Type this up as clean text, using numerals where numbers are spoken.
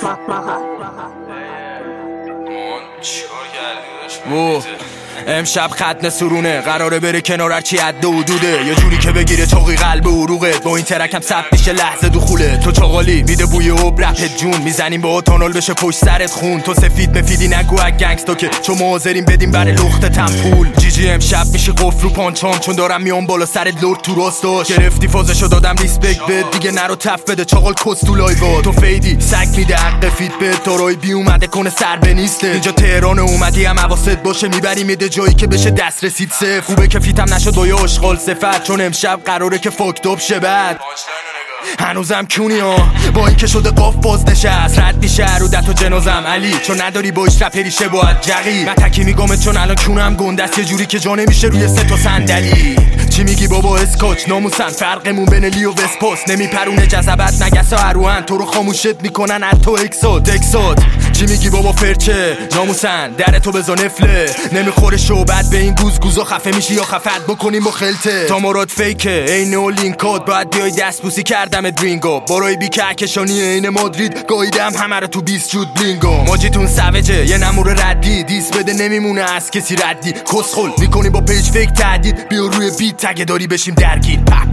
امشب ختنه سرونه قراره بره کنار هرچی عده و دوده یه جوری که بگیره چاقی قلب و عروقت با این ترکم ثبت میشه لحظه دخوله تو چاقالی میده بوی اوب رپت جون میزنیم با تانال بشه پشت سرت خون تو سفید مفیدی نگو اگ گنگستا که چون حاضریم بدیم برای لختتم پول جی امشب میشه قفل رو پانچام چون دارم میام بالا سرت لرد تو راستاش گرفتی فازشو دادم ریسپکت بد دیگه نرو تف بده چاقال کس تو لایوا تو فیدی سگ میده حق فیت بد تارای بی اومده کنه سر به نیسته اینجا تهران اومدی هم حواست باشه میبری میده جایی که بشه دست رسید صفر خوبه که فیتم نشد با یه اشغال صفت چون امشب قراره که فاکتاب شه بعد هنوزم کونی ها با این که شده قاف باز نشست رد میشه رو دت و جنازم علی چون نداری باش رپری شه باید جقی من تکی میگمت چون الان کونم گندست یه جوری که جا نمیشه روی سه تا صندلی چی میگی بابا اسکاچ ناموسن فرقمون بین لی و وسپاس نمیپرونه جذبت نگسا هروان تو رو خاموشت میکنن حتی اکسات چی میگی بابا فرچه ناموسن در تو بزا نفله نمیخوره شوبت به این گوزگوزا خفه میشی یا خفت بکنیم با خلته تا مراد فیکه این و لینکات باید بیای دست بوسی کردم درینگو برای بی کهکشانی این مادرید گاییدم همه رو تو 20 جود بلینگو ماجیتون سوجه یه نمور ردی دیس بده نمیمونه از کسی ردی کسخل میکنی با پیج فیک تهدید بیا روی بیت تگه داری بشیم درگیر